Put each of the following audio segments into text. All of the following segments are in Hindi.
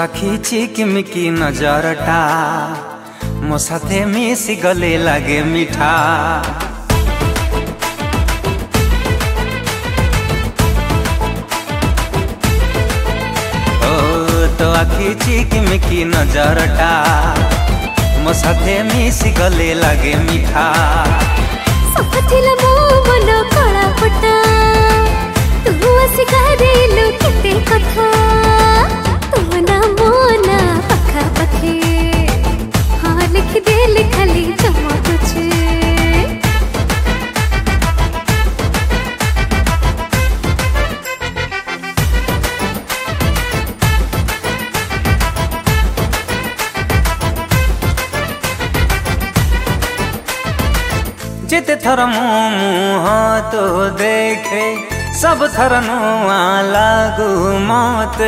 आखि चिकिमिकी नजरटा मो साथे मिसी गले लागे मिठा। तो आखि चिकिमिकी नजरटा मो साथे मिसी गले लागे मिठा। सपथिला मो मन कळा पटा तू आसी करेलु केते कथा। तू ना मोना पखा पखे हाँ लिख दे लिखली चमक छे। जिते थर मुँह तो देखे सब थर नुआ लागू मते।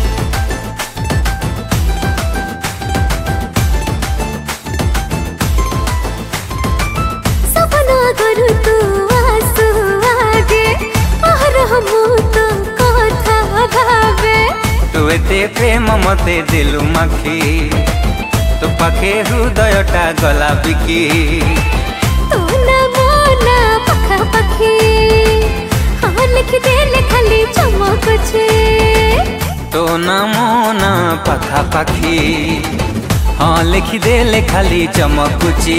सपना करू तू आसू आगे और हम तो कथा भावे। तू एते प्रेम मते दिलु मखी तो पाखे हृदयटा गला बिकी। तू ना मोना पखा पखी हाँ लिख दे लिखली चमक छे। तो ना मोना पखा पखी हाँ लिख दे लिखली चमकुची।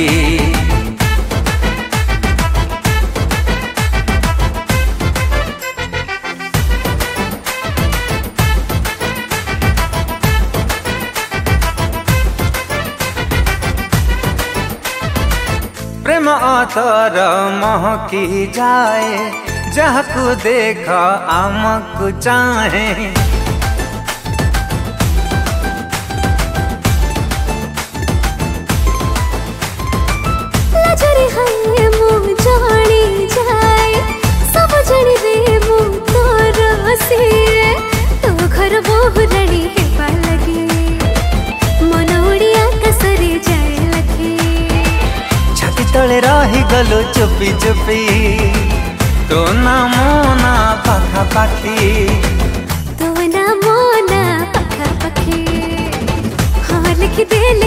प्रेम अतर महकी जाए जहकु देख आमकु चाहे। लजरी है मुँह जानी जाए सब जनी रे मुँह तोर से। तो घर बहुरणी हेबा लगे मन उड़िया कसरे जाए लगे। छाती तले रही गलो चुपी चुपी तो ना मोना पखा पाखी। तो ना मोना पखा पखी हाँ लिख दे